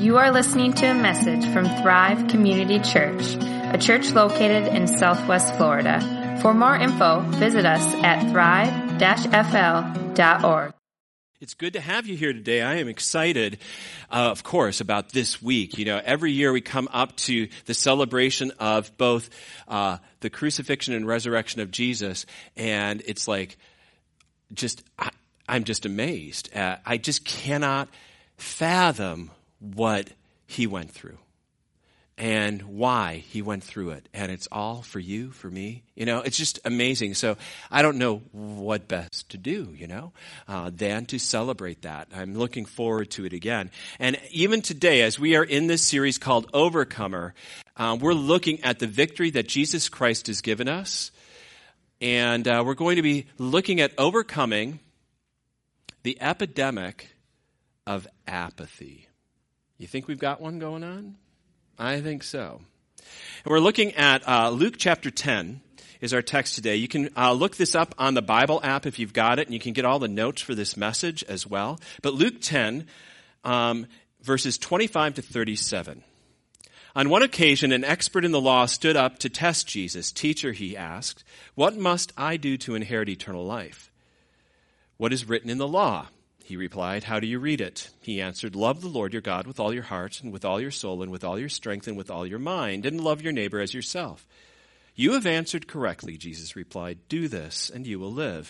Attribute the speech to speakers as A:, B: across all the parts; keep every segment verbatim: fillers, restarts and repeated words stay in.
A: You are listening to a message from Thrive Community Church, a church located in Southwest Florida. For more info, visit us at thrive dash f l dot org.
B: It's good to have you here today. I am excited, uh, of course, about this week. You know, every year we come up to the celebration of both uh, the crucifixion and resurrection of Jesus, and it's like, just I, I'm just amazed. Uh, I just cannot fathom what he went through and why he went through it. And it's all for you, for me. You know, it's just amazing. So I don't know what best to do, you know, uh, than to celebrate that. I'm looking forward to it again. And even today, as we are in this series called Overcomer, uh, we're looking at the victory that Jesus Christ has given us. And uh, we're going to be looking at overcoming the epidemic of apathy. You think we've got one going on? I think so. And we're looking at uh, Luke chapter ten is our text today. You can uh, look this up on the Bible app if you've got it, and you can get all the notes for this message as well. But Luke ten, um, verses twenty-five to thirty-seven. On one occasion, an expert in the law stood up to test Jesus. "Teacher," he asked, "what must I do to inherit eternal life?" "What is written in the law?" he replied. "How do you read it?" He answered, "Love the Lord your God with all your heart and with all your soul and with all your strength and with all your mind, and love your neighbor as yourself." "You have answered correctly," Jesus replied. "Do this and you will live."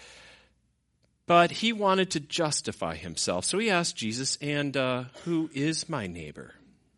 B: But he wanted to justify himself, so he asked Jesus, and uh, who is my neighbor?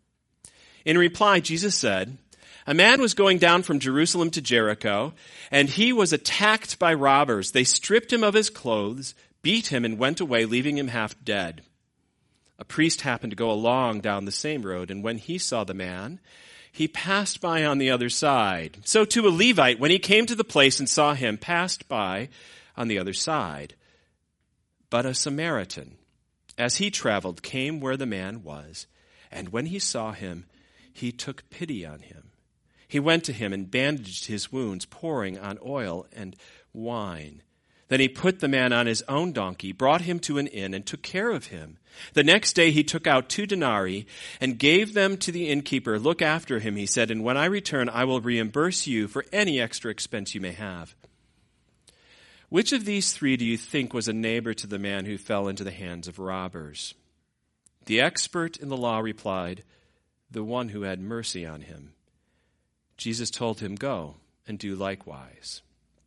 B: In reply, Jesus said, "A man was going down from Jerusalem to Jericho, and he was attacked by robbers. They stripped him of his clothes, beat him, and went away, leaving him half dead. A priest happened to go along down the same road, and when he saw the man, he passed by on the other side. So too a Levite, when he came to the place and saw him, passed by on the other side. But a Samaritan, as he traveled, came where the man was, and when he saw him, he took pity on him. He went to him and bandaged his wounds, pouring on oil and wine. Then he put the man on his own donkey, brought him to an inn, and took care of him. The next day he took out two denarii and gave them to the innkeeper. 'Look after him,' he said, 'and when I return, I will reimburse you for any extra expense you may have.' Which of these three do you think was a neighbor to the man who fell into the hands of robbers?" The expert in the law replied, "The one who had mercy on him." Jesus told him, "Go and do likewise."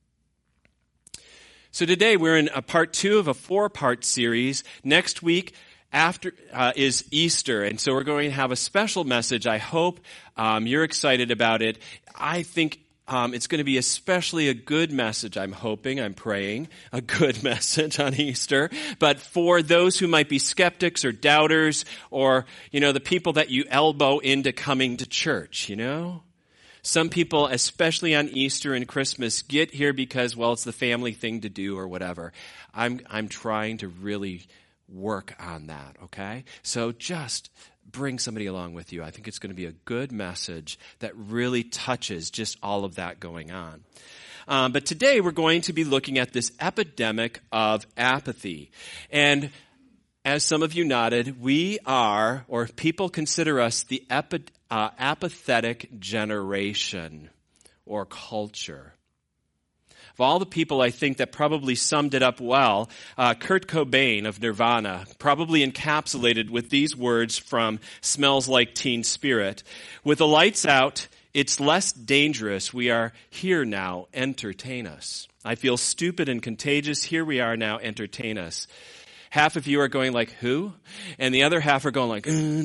B: So today we're in a part two of a four-part series. Next week after uh, is Easter, and so we're going to have a special message. I hope um, you're excited about it. I think um, it's going to be especially a good message. I'm hoping, I'm praying, a good message on Easter. But for those who might be skeptics or doubters, or you know the people that you elbow into coming to church, you know. Some people, especially on Easter and Christmas, get here because, well, it's the family thing to do or whatever. I'm I'm trying to really work on that, okay? So just bring somebody along with you. I think it's going to be a good message that really touches just all of that going on. Um, but today we're going to be looking at this epidemic of apathy. And as some of you nodded, we are, or people consider us, the epi- uh, apathetic generation or culture. Of all the people, I think, that probably summed it up well, uh, Kurt Cobain of Nirvana probably encapsulated with these words from Smells Like Teen Spirit. "With the lights out, it's less dangerous. We are here now. Entertain us. I feel stupid and contagious. Here we are now. Entertain us." Half of you are going like, "Who?" And the other half are going like, you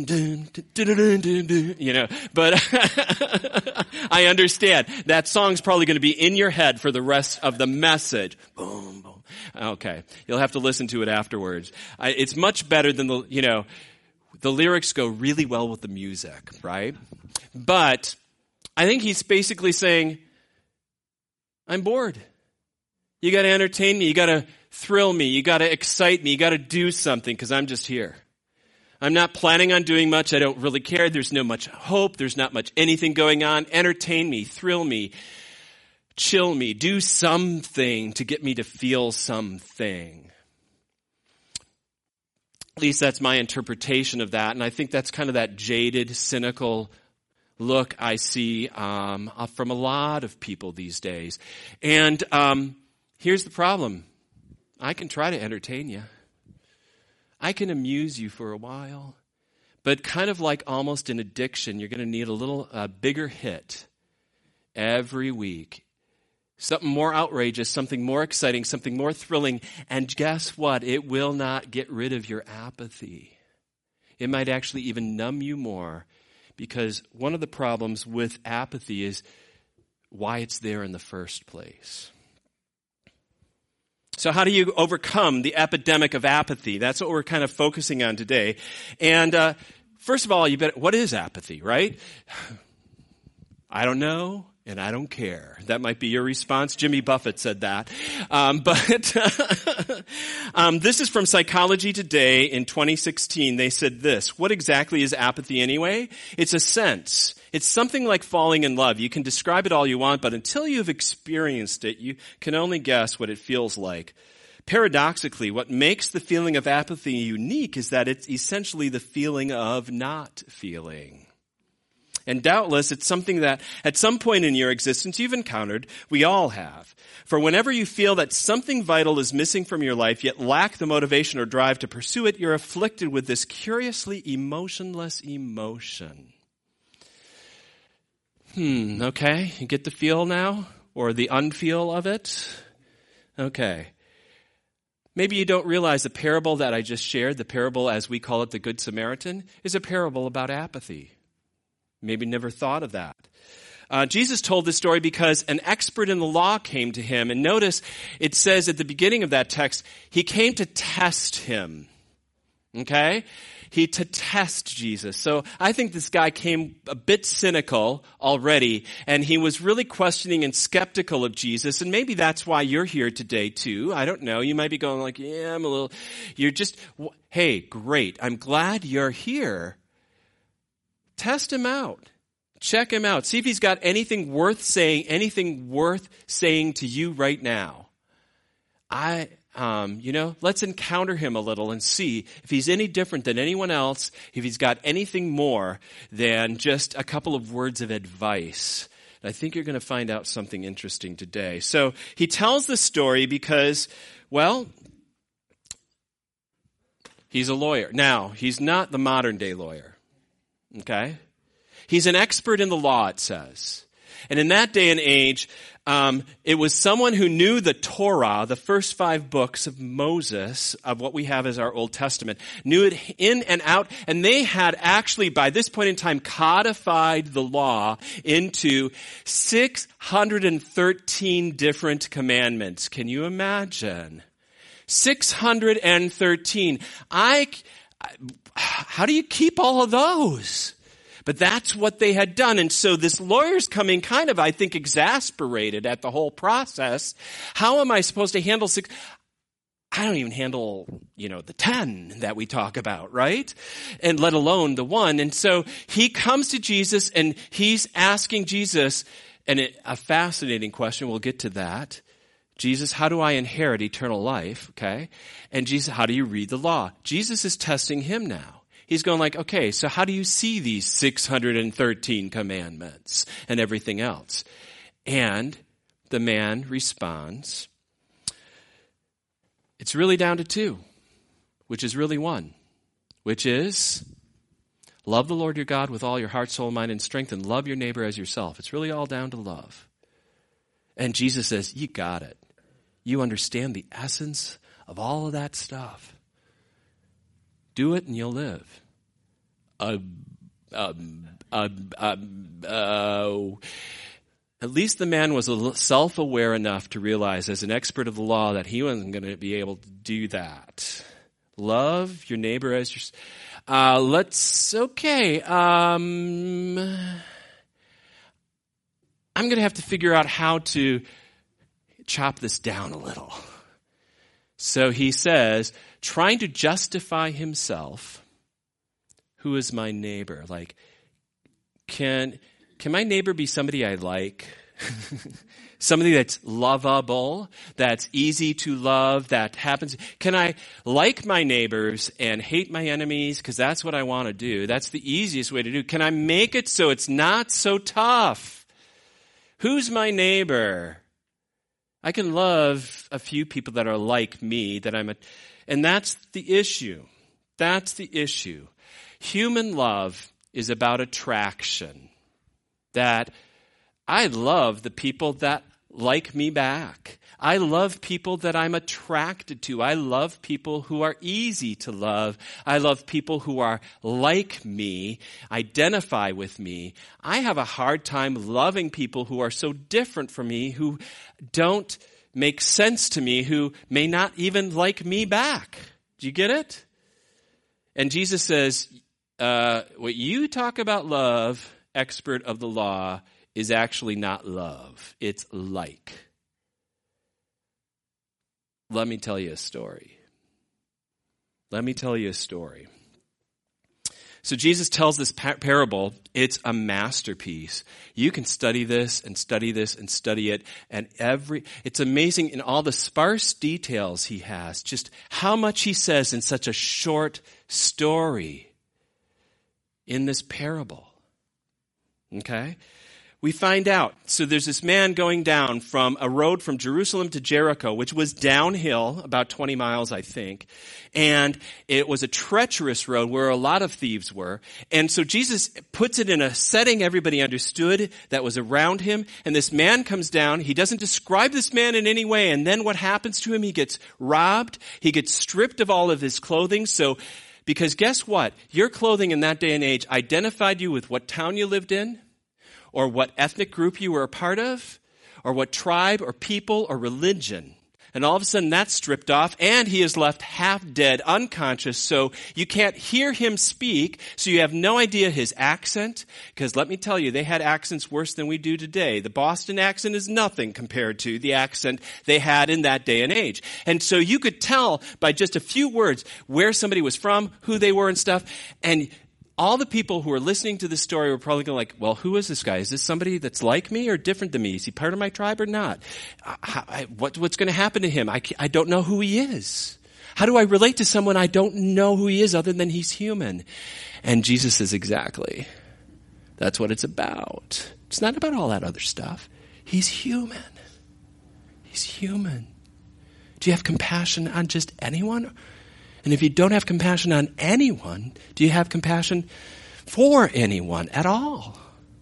B: know, but I understand. That song's probably going to be in your head for the rest of the message. Boom, boom. Okay. You'll have to listen to it afterwards. I, it's much better than the, you know, the lyrics go really well with the music, right? But I think he's basically saying, I'm bored. You got to entertain me. You got to thrill me. You got to excite me. You got to do something because I'm just here. I'm not planning on doing much. I don't really care. There's no much hope. There's not much anything going on. Entertain me. Thrill me. Chill me. Do something to get me to feel something. At least that's my interpretation of that. And I think that's kind of that jaded, cynical look I see um, from a lot of people these days. And um, here's the problem. I can try to entertain you. I can amuse you for a while. But kind of like almost an addiction, you're going to need a little uh, bigger hit every week. Something more outrageous, something more exciting, something more thrilling. And guess what? It will not get rid of your apathy. It might actually even numb you more, because one of the problems with apathy is why it's there in the first place. So how do you overcome the epidemic of apathy? That's what we're kind of focusing on today. And uh, first of all, you bet, what is apathy, right? I don't know. And I don't care. That might be your response. Jimmy Buffett said that. Um, but um, this is from Psychology Today in twenty sixteen. They said this. What exactly is apathy anyway? It's a sense. It's something like falling in love. You can describe it all you want, but until you've experienced it, you can only guess what it feels like. Paradoxically, what makes the feeling of apathy unique is that it's essentially the feeling of not feeling. And doubtless, it's something that at some point in your existence you've encountered. We all have. For whenever you feel that something vital is missing from your life, yet lack the motivation or drive to pursue it, you're afflicted with this curiously emotionless emotion. Hmm, okay. You get the feel now? Or the unfeel of it? Okay. Maybe you don't realize the parable that I just shared, the parable as we call it, the Good Samaritan, is a parable about apathy. Maybe never thought of that. Uh, Jesus told this story because an expert in the law came to him. And notice it says at the beginning of that text, he came to test him. Okay? He to test Jesus. So I think this guy came a bit cynical already, and he was really questioning and skeptical of Jesus. And maybe that's why you're here today too. I don't know. You might be going like, yeah, I'm a little, you're just, hey, great. I'm glad you're here. Test him out. Check him out. See if he's got anything worth saying, anything worth saying to you right now. I, um, you know, let's encounter him a little and see if he's any different than anyone else, if he's got anything more than just a couple of words of advice. And I think you're going to find out something interesting today. So he tells the story because, well, he's a lawyer. Now, he's not the modern day lawyer. Okay? He's an expert in the law, it says. And in that day and age, um, it was someone who knew the Torah, the first five books of Moses, of what we have as our Old Testament, knew it in and out, and they had actually, by this point in time, codified the law into six hundred thirteen different commandments. Can you imagine? six hundred thirteen. I... How do you keep all of those? But that's what they had done. And so this lawyer's coming kind of, I think, exasperated at the whole process. How am I supposed to handle six? I don't even handle, you know, the ten that we talk about, right? And let alone the one. And so he comes to Jesus and he's asking Jesus, and it, a fascinating question, we'll get to that. Jesus, how do I inherit eternal life? Okay. And Jesus, how do you read the law? Jesus is testing him now. He's going like, okay, so how do you see these six hundred thirteen commandments and everything else? And the man responds, it's really down to two, which is really one, which is love the Lord your God with all your heart, soul, mind, and strength, and love your neighbor as yourself. It's really all down to love. And Jesus says, you got it. You understand the essence of all of that stuff. Do it and you'll live. Uh, um, uh, uh, uh, at least the man was self-aware enough to realize as an expert of the law that he wasn't going to be able to do that. Love your neighbor as your... Uh, let's... Okay. Um, I'm going to have to figure out how to chop this down a little. So he says, trying to justify himself, who is my neighbor? Like, can can my neighbor be somebody I like? Somebody that's lovable, that's easy to love, that happens. Can I like my neighbors and hate my enemies? Because that's what I want to do. That's the easiest way to do. Can I make it so it's not so tough? Who's my neighbor? I can love a few people that are like me, that I'm a, and that's the issue. That's the issue. Human love is about attraction. That I love the people that like me back. I love people that I'm attracted to. I love people who are easy to love. I love people who are like me, identify with me. I have a hard time loving people who are so different from me, who don't make sense to me, who may not even like me back. Do you get it? And Jesus says, uh, what you talk about love, expert of the law, is actually not love. It's like. Let me tell you a story. Let me tell you a story. So Jesus tells this par- parable. It's a masterpiece. You can study this and study this and study it. And every, it's amazing in all the sparse details he has, just how much he says in such a short story in this parable. Okay? We find out. So there's this man going down from a road from Jerusalem to Jericho, which was downhill, about twenty miles, I think. And it was a treacherous road where a lot of thieves were. And so Jesus puts it in a setting everybody understood that was around him. And this man comes down. He doesn't describe this man in any way. And then what happens to him? He gets robbed. He gets stripped of all of his clothing. So, because guess what? Your clothing in that day and age identified you with what town you lived in, or what ethnic group you were a part of, or what tribe or people or religion. And all of a sudden that's stripped off, and he is left half dead, unconscious, so you can't hear him speak, so you have no idea his accent, because let me tell you, they had accents worse than we do today. The Boston accent is nothing compared to the accent they had in that day and age. And so you could tell by just a few words where somebody was from, who they were and stuff, and all the people who are listening to this story were probably going like, well, who is this guy? Is this somebody that's like me or different than me? Is he part of my tribe or not? How, I, what, what's going to happen to him? I, I don't know who he is. How do I relate to someone I don't know who he is other than he's human? And Jesus says, exactly. That's what it's about. It's not about all that other stuff. He's human. He's human. Do you have compassion on just anyone? And if you don't have compassion on anyone, do you have compassion for anyone at all?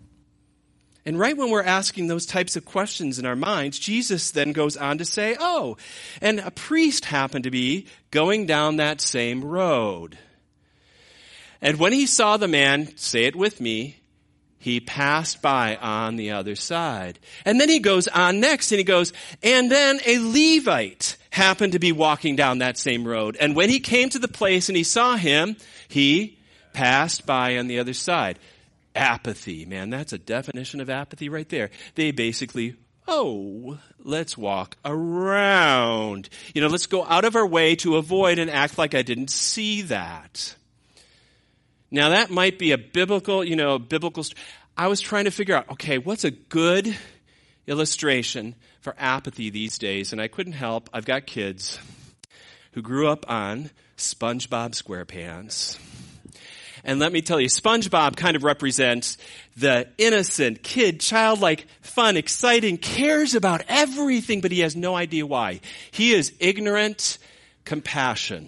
B: And right when we're asking those types of questions in our minds, Jesus then goes on to say, oh, and a priest happened to be going down that same road. And when he saw the man, say it with me, he passed by on the other side. And then he goes on next and he goes, and then a Levite happened to be walking down that same road. And when he came to the place and he saw him, he passed by on the other side. Apathy, man, that's a definition of apathy right there. They basically, oh, let's walk around. You know, let's go out of our way to avoid and act like I didn't see that. Now that might be a biblical, you know, biblical. St- I was trying to figure out, okay, what's a good illustration for apathy these days? And I couldn't help. I've got kids who grew up on SpongeBob SquarePants. And let me tell you, SpongeBob kind of represents the innocent kid, childlike, fun, exciting, cares about everything, but he has no idea why. He is ignorant compassion.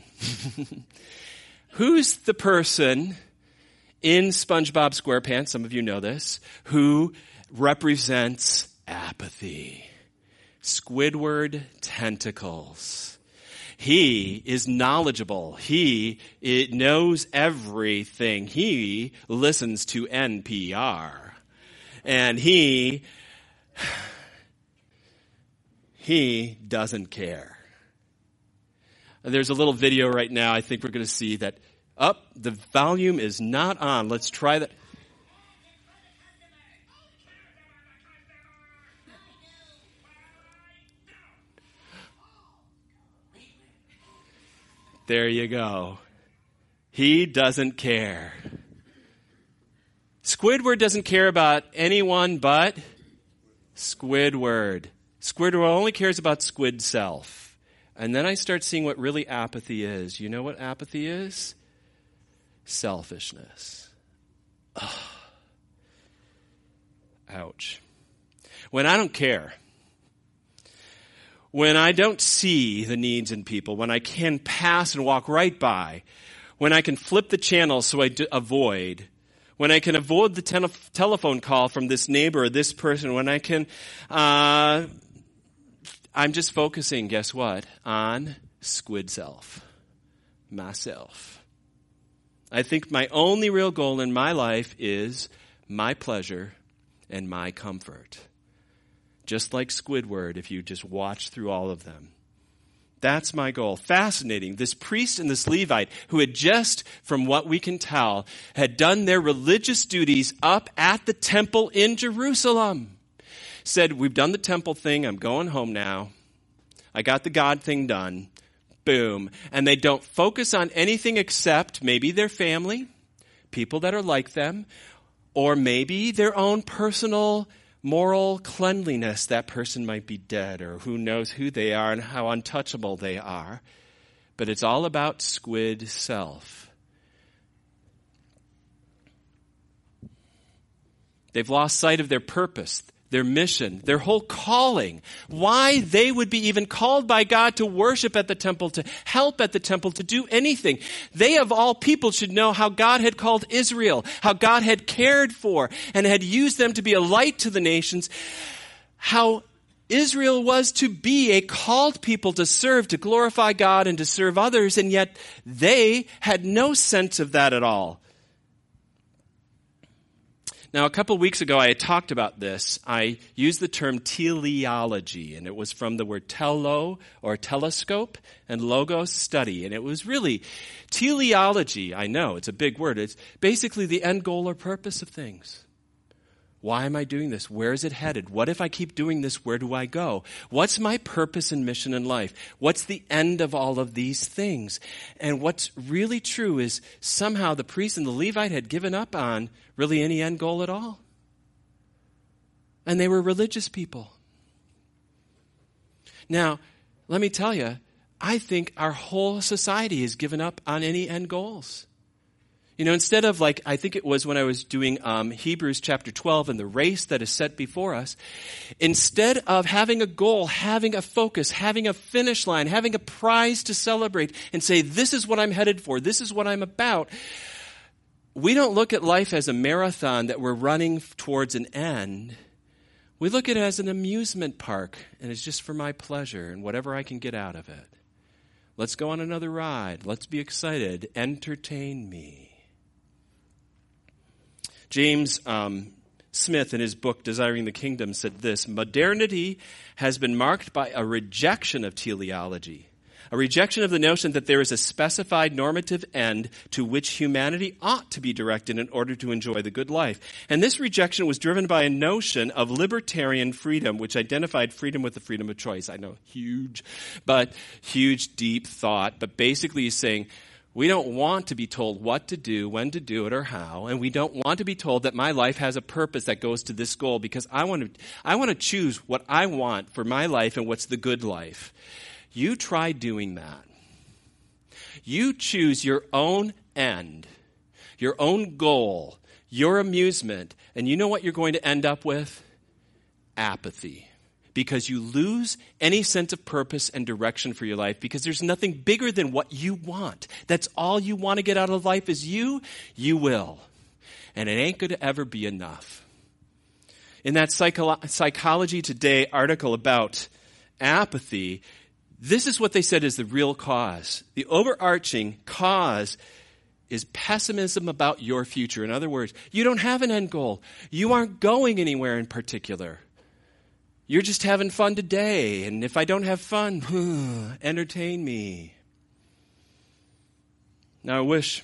B: Who's the person in SpongeBob SquarePants, some of you know this, who represents apathy? Squidward Tentacles. He is knowledgeable. He it knows everything. He listens to N P R. And he, he doesn't care. There's a little video right now. I think we're going to see that. Up, oh, the volume is not on. Let's try that. There you go. He doesn't care. Squidward doesn't care about anyone but Squidward. Squidward only cares about squid self. And then I start seeing what really apathy is. You know what apathy is? Selfishness. Ugh. Ouch. When I don't care, when I don't see the needs in people, when I can pass and walk right by, when I can flip the channel so I d- avoid, when I can avoid the te- telephone call from this neighbor or this person, when I can, uh, I'm just focusing, guess what, on squid self, myself. I think my only real goal in my life is my pleasure and my comfort. Just like Squidward, if you just watch through all of them. That's my goal. Fascinating. This priest and this Levite, who had just, from what we can tell, had done their religious duties up at the temple in Jerusalem, said, we've done the temple thing. I'm going home now. I got the God thing done. Boom. And they don't focus on anything except maybe their family, people that are like them, or maybe their own personal moral cleanliness. That person might be dead, or who knows who they are and how untouchable they are. But it's all about squid self. They've lost sight of their purpose, their mission, their whole calling. Why they would be even called by God to worship at the temple, to help at the temple, to do anything. They of all people should know how God had called Israel, how God had cared for and had used them to be a light to the nations, how Israel was to be a called people to serve, to glorify God and to serve others, and yet they had no sense of that at all. Now, a couple of weeks ago, I had talked about this. I used the term teleology, and it was from the word telo, or telescope, and logos, study. And it was really, teleology, I know, it's a big word. It's basically the end goal or purpose of things. Why am I doing this? Where is it headed? What if I keep doing this? Where do I go? What's my purpose and mission in life? What's the end of all of these things? And what's really true is somehow the priest and the Levite had given up on really any end goal at all. And they were religious people. Now, let me tell you, I think our whole society has given up on any end goals. You know, instead of like, I think it was when I was doing um, Hebrews chapter twelve and the race that is set before us, instead of having a goal, having a focus, having a finish line, having a prize to celebrate and say, this is what I'm headed for, this is what I'm about, we don't look at life as a marathon that we're running towards an end. We look at it as an amusement park, and it's just for my pleasure and whatever I can get out of it. Let's go on another ride. Let's be excited. Entertain me. James um, Smith, in his book, Desiring the Kingdom, said this: modernity has been marked by a rejection of teleology, a rejection of the notion that there is a specified normative end to which humanity ought to be directed in order to enjoy the good life. And this rejection was driven by a notion of libertarian freedom, which identified freedom with the freedom of choice. I know, huge, but huge, deep thought. But basically he's saying, we don't want to be told what to do, when to do it, or how. And we don't want to be told that my life has a purpose that goes to this goal, because I want to, I want to choose what I want for my life and what's the good life. You try doing that. You choose your own end, your own goal, your amusement, and you know what you're going to end up with? Apathy. Because you lose any sense of purpose and direction for your life, because there's nothing bigger than what you want. That's all you want to get out of life is you, you will. And it ain't going to ever be enough. In that Psycho- Psychology Today article about apathy, this is what they said is the real cause. The overarching cause is pessimism about your future. In other words, you don't have an end goal. You aren't going anywhere in particular. You're just having fun today, and if I don't have fun, entertain me. Now I wish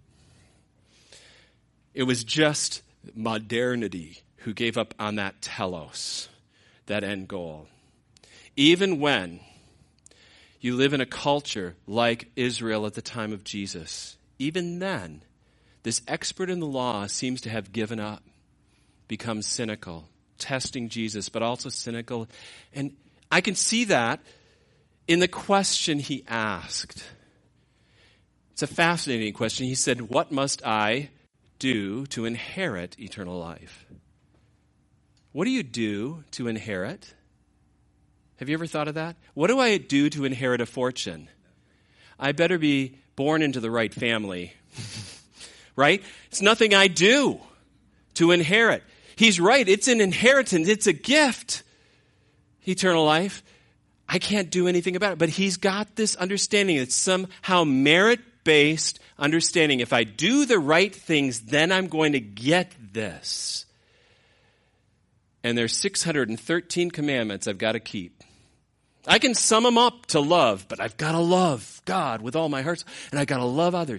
B: it was just modernity who gave up on that telos, that end goal. Even when you live in a culture like Israel at the time of Jesus, even then, this expert in the law seems to have given up, become cynical, testing Jesus, but also cynical. And I can see that in the question he asked. It's a fascinating question. He said, "What must I do to inherit eternal life?" What do you do to inherit? Have you ever thought of that? What do I do to inherit a fortune? I better be born into the right family, right? It's nothing I do to inherit. He's right. It's an inheritance. It's a gift. Eternal life. I can't do anything about it. But he's got this understanding. It's somehow merit-based understanding. If I do the right things, then I'm going to get this. And there's six hundred thirteen commandments I've got to keep. I can sum them up to love, but I've got to love God with all my heart, and I've got to love others.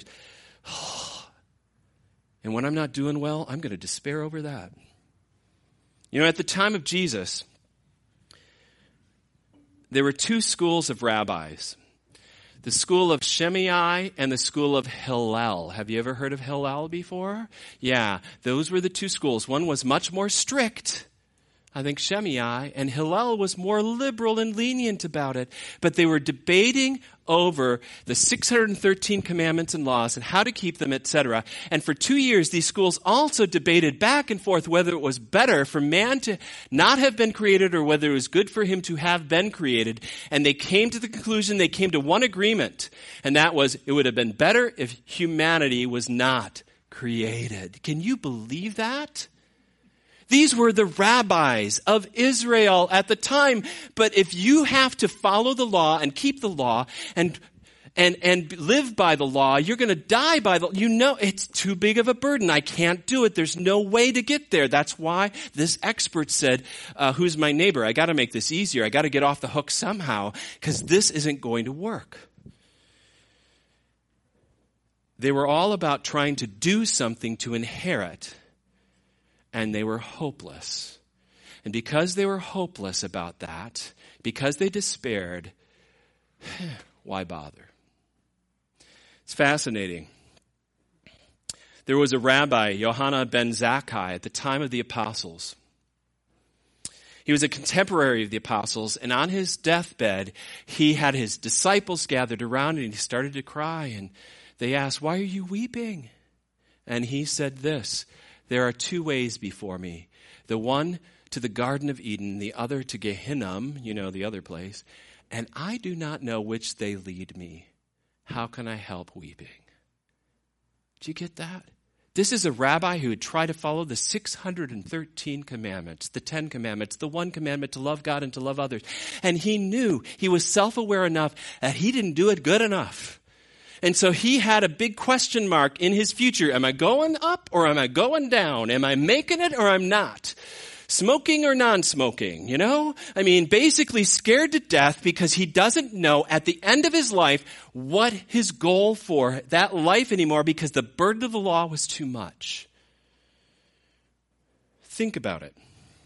B: And when I'm not doing well, I'm going to despair over that. You know, at the time of Jesus, there were two schools of rabbis. The school of Shammai and the school of Hillel. Have you ever heard of Hillel before? Yeah, those were the two schools. One was much more strict, I think Shammai, and Hillel was more liberal and lenient about it. But they were debating over the six hundred thirteen commandments and laws and how to keep them, et cetera. And for two years, these schools also debated back and forth whether it was better for man to not have been created or whether it was good for him to have been created. And they came to the conclusion, they came to one agreement, and that was it would have been better if humanity was not created. Can you believe that? These were the rabbis of Israel at the time. But if you have to follow the law and keep the law and and and live by the law, you're going to die by the, you know, it's too big of a burden. I can't do it. There's no way to get there. That's why this expert said, uh, who's my neighbor? I got to make this easier. I got to get off the hook somehow because this isn't going to work. They were all about trying to do something to inherit. And they were hopeless. And because they were hopeless about that, because they despaired, why bother? It's fascinating. There was a rabbi, Yohanan ben Zakkai, at the time of the apostles. He was a contemporary of the apostles, and on his deathbed, he had his disciples gathered around, and he started to cry, and they asked, "Why are you weeping?" And he said this, "There are two ways before me, the one to the Garden of Eden, the other to Gehenna," you know, the other place, "and I do not know which they lead me. How can I help weeping?" Do you get that? This is a rabbi who had tried to follow the six hundred thirteen commandments, the Ten Commandments, the one commandment to love God and to love others. And he knew, he was self-aware enough that he didn't do it good enough. And so he had a big question mark in his future. Am I going up or am I going down? Am I making it or I'm not? Smoking or non-smoking, you know? I mean, basically scared to death because he doesn't know at the end of his life what his goal for that life anymore because the burden of the law was too much. Think about it.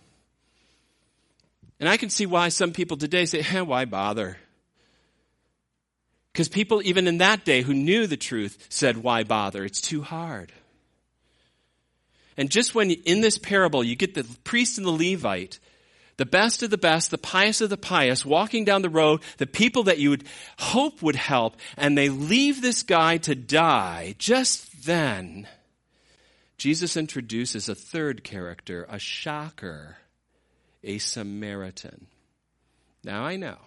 B: And I can see why some people today say, eh, why bother? Because people even in that day who knew the truth said, why bother? It's too hard. And just when in this parable you get the priest and the Levite, the best of the best, the pious of the pious, walking down the road, the people that you would hope would help, and they leave this guy to die, just then Jesus introduces a third character, a shocker, a Samaritan. Now I know.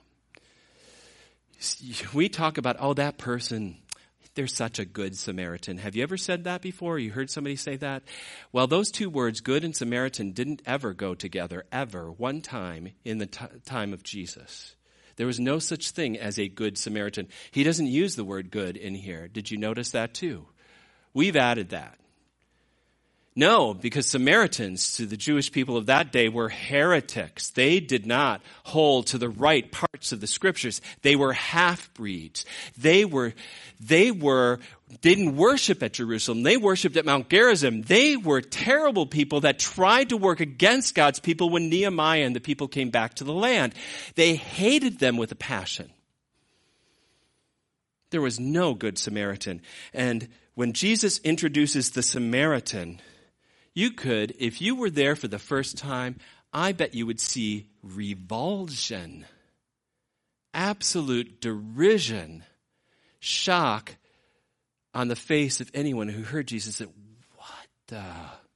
B: We talk about, oh, that person, they're such a good Samaritan. Have you ever said that before? You heard somebody say that? Well, those two words, good and Samaritan, didn't ever go together, ever, one time in the t- time of Jesus. There was no such thing as a good Samaritan. He doesn't use the word good in here. Did you notice that too? We've added that. No, because Samaritans to the Jewish people of that day were heretics. They did not hold to the right parts of the scriptures. They were half-breeds. They were, they were, didn't worship at Jerusalem. They worshiped at Mount Gerizim. They were terrible people that tried to work against God's people when Nehemiah and the people came back to the land. They hated them with a passion. There was no good Samaritan. And when Jesus introduces the Samaritan, you could, if you were there for the first time, I bet you would see revulsion, absolute derision, shock on the face of anyone who heard Jesus and said, what the?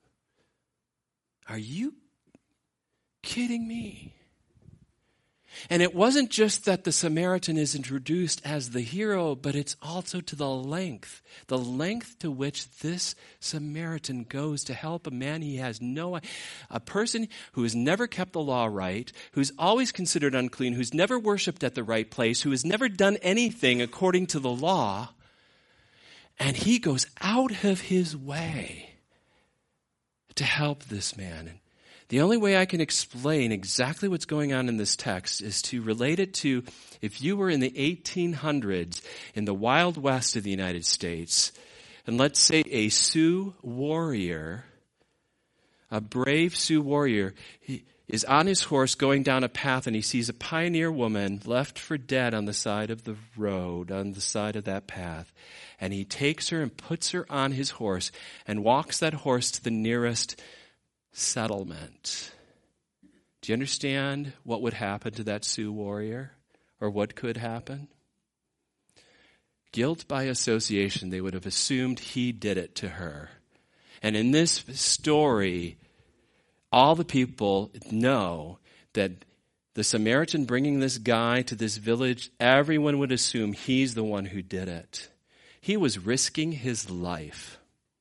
B: Are you kidding me? And it wasn't just that the Samaritan is introduced as the hero, but it's also to the length, the length to which this Samaritan goes to help a man he has no, a person who has never kept the law right, who's always considered unclean, who's never worshiped at the right place, who has never done anything according to the law. And he goes out of his way to help this man. The only way I can explain exactly what's going on in this text is to relate it to if you were in the eighteen hundreds in the Wild West of the United States, and let's say a Sioux warrior, a brave Sioux warrior, he is on his horse going down a path and he sees a pioneer woman left for dead on the side of the road, on the side of that path. And he takes her and puts her on his horse and walks that horse to the nearest settlement. Do you understand what would happen to that Sioux warrior, or what could happen? Guilt by association. They would have assumed he did it to her. And in this story, all the people know that the Samaritan bringing this guy to this village, everyone would assume he's the one who did it. He was risking his life.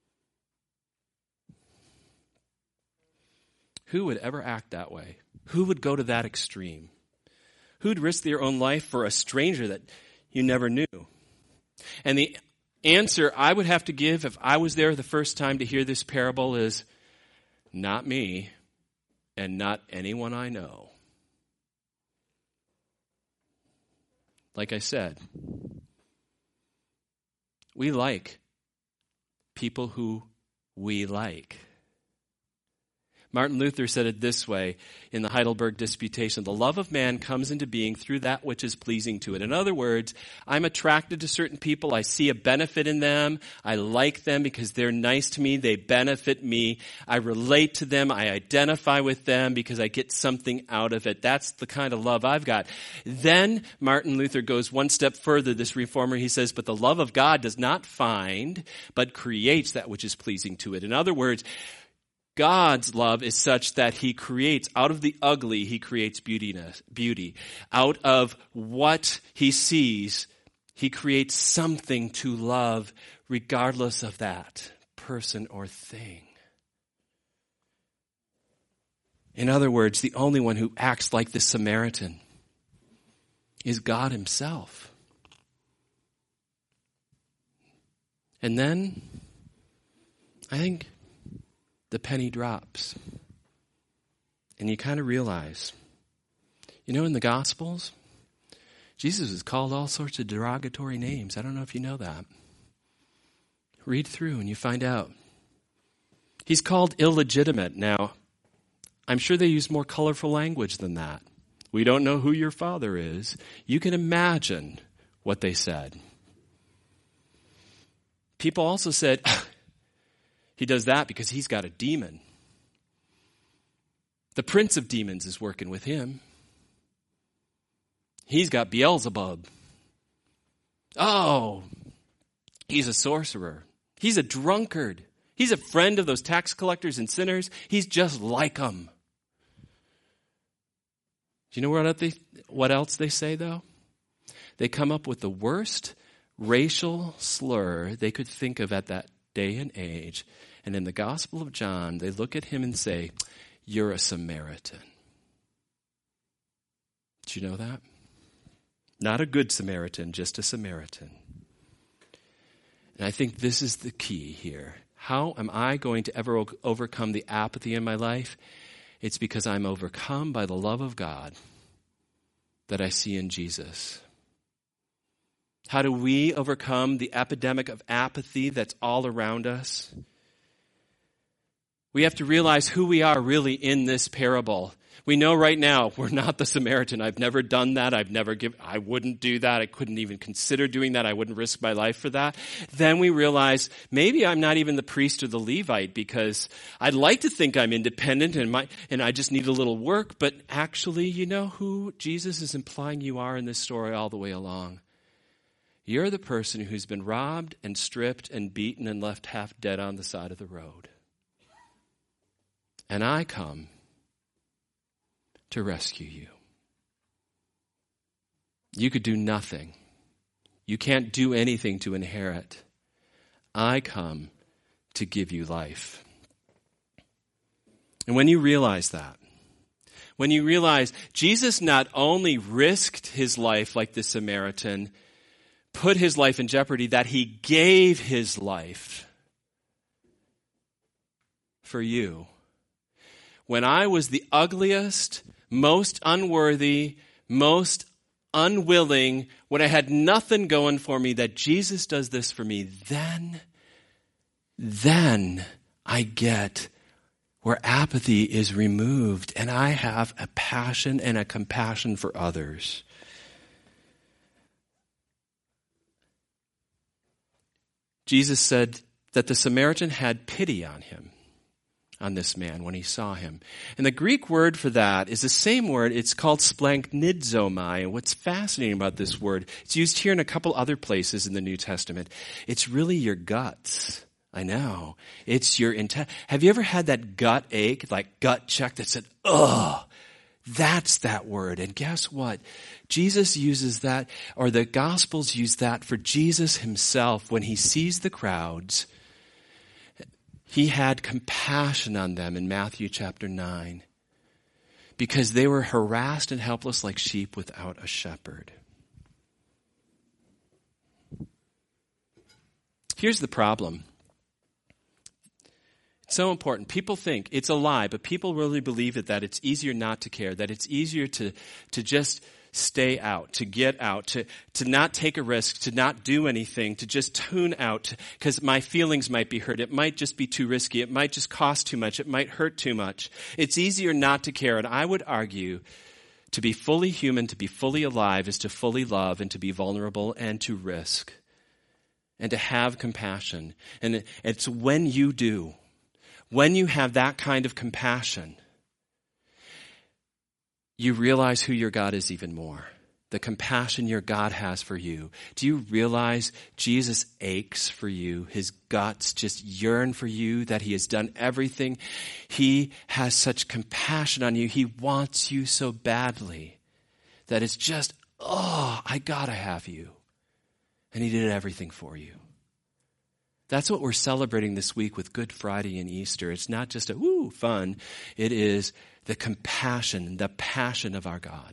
B: Who would ever act that way? Who would go to that extreme? Who'd risk their own life for a stranger that you never knew? And the answer I would have to give if I was there the first time to hear this parable is, not me and not anyone I know. Like I said, we like people who we like. Martin Luther said it this way in the Heidelberg Disputation: the love of man comes into being through that which is pleasing to it. In other words, I'm attracted to certain people. I see a benefit in them. I like them because they're nice to me. They benefit me. I relate to them. I identify with them because I get something out of it. That's the kind of love I've got. Then Martin Luther goes one step further, this reformer. He says, but the love of God does not find, but creates that which is pleasing to it. In other words, God's love is such that he creates, out of the ugly, he creates beautiness, beauty. Out of what he sees, he creates something to love regardless of that person or thing. In other words, the only one who acts like the Samaritan is God himself. And then, I think the penny drops. And you kind of realize, you know, in the Gospels, Jesus is called all sorts of derogatory names. I don't know if you know that. Read through and you find out. He's called illegitimate. Now, I'm sure they use more colorful language than that. We don't know who your father is. You can imagine what they said. People also said, he does that because he's got a demon. The prince of demons is working with him. He's got Beelzebub. Oh, he's a sorcerer. He's a drunkard. He's a friend of those tax collectors and sinners. He's just like them. Do you know what, they, what else they say, though? They come up with the worst racial slur they could think of at that day and age. And in the Gospel of John, they look at him and say, you're a Samaritan. Did you know that? Not a good Samaritan, just a Samaritan. And I think this is the key here. How am I going to ever overcome the apathy in my life? It's because I'm overcome by the love of God that I see in Jesus. How do we overcome the epidemic of apathy that's all around us? We have to realize who we are really in this parable. We know right now we're not the Samaritan. I've never done that. I've never given, I wouldn't do that. I couldn't even consider doing that. I wouldn't risk my life for that. Then we realize maybe I'm not even the priest or the Levite because I'd like to think I'm independent and my, and I just need a little work. But actually, you know who Jesus is implying you are in this story all the way along? You're the person who's been robbed and stripped and beaten and left half dead on the side of the road. And I come to rescue you. You could do nothing. You can't do anything to inherit. I come to give you life. And when you realize that, when you realize Jesus not only risked his life like the Samaritan, put his life in jeopardy, that he gave his life for you. When I was the ugliest, most unworthy, most unwilling, when I had nothing going for me, that Jesus does this for me, then, then I get where apathy is removed and I have a passion and a compassion for others. Jesus said that the Samaritan had pity on him, on this man when he saw him. And the Greek word for that is the same word. It's called splanchnizomai. And what's fascinating about this word, it's used here in a couple other places in the New Testament. It's really your guts. I know. It's your intent. Have you ever had that gut ache, like gut check that said, ugh? That's that word. And guess what? Jesus uses that, or the Gospels use that for Jesus himself when he sees the crowds. He had compassion on them in Matthew chapter nine because they were harassed and helpless like sheep without a shepherd. Here's the problem. It's so important. People think it's a lie, but people really believe it, that it's easier not to care, that it's easier to, to just stay out, to get out, to, to not take a risk, to not do anything, to just tune out because my feelings might be hurt. It might just be too risky. It might just cost too much. It might hurt too much. It's easier not to care. And I would argue to be fully human, to be fully alive is to fully love and to be vulnerable and to risk and to have compassion. And it's when you do, when you have that kind of compassion, you realize who your God is even more. The compassion your God has for you. Do you realize Jesus aches for you? His guts just yearn for you, that he has done everything. He has such compassion on you. He wants you so badly that it's just, oh, I gotta have you. And he did everything for you. That's what we're celebrating this week with Good Friday and Easter. It's not just a, woo, fun. It is the compassion, the passion of our God.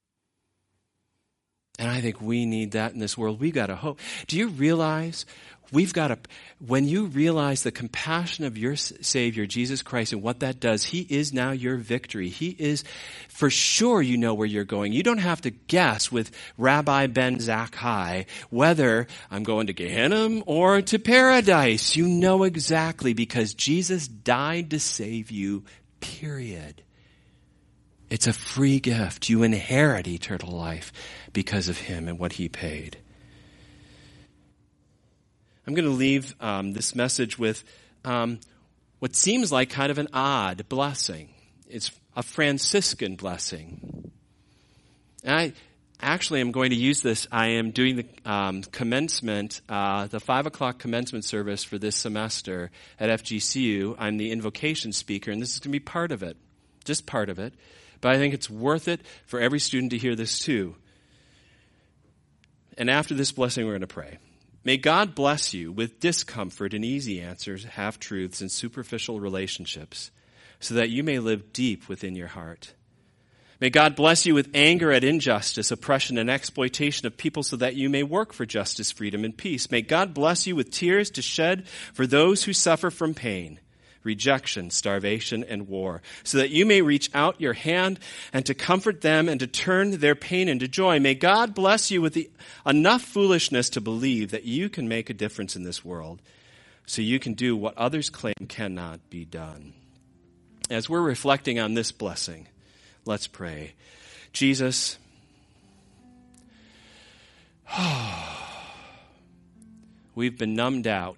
B: And I think we need that in this world. We've got to hope. Do you realize we've got to, when you realize the compassion of your Savior, Jesus Christ, and what that does, he is now your victory. He is, for sure you know where you're going. You don't have to guess with Rabbi Ben Zakkai whether I'm going to Gehenna or to paradise. You know exactly because Jesus died to save you, period. It's a free gift. You inherit eternal life because of him and what he paid. I'm going to leave um, this message with um, what seems like kind of an odd blessing. It's a Franciscan blessing. And I actually am going to use this. I am doing the um, commencement, uh, the five o'clock commencement service for this semester at F G C U. I'm the invocation speaker, and this is going to be part of it, just part of it. But I think it's worth it for every student to hear this too. And after this blessing, we're going to pray. May God bless you with discomfort and easy answers, half-truths, and superficial relationships, so that you may live deep within your heart. May God bless you with anger at injustice, oppression, and exploitation of people, so that you may work for justice, freedom, and peace. May God bless you with tears to shed for those who suffer from pain, rejection, starvation, and war, so that you may reach out your hand and to comfort them and to turn their pain into joy. May God bless you with the, enough foolishness to believe that you can make a difference in this world, so you can do what others claim cannot be done. As we're reflecting on this blessing, Let's pray. Jesus, we've been numbed out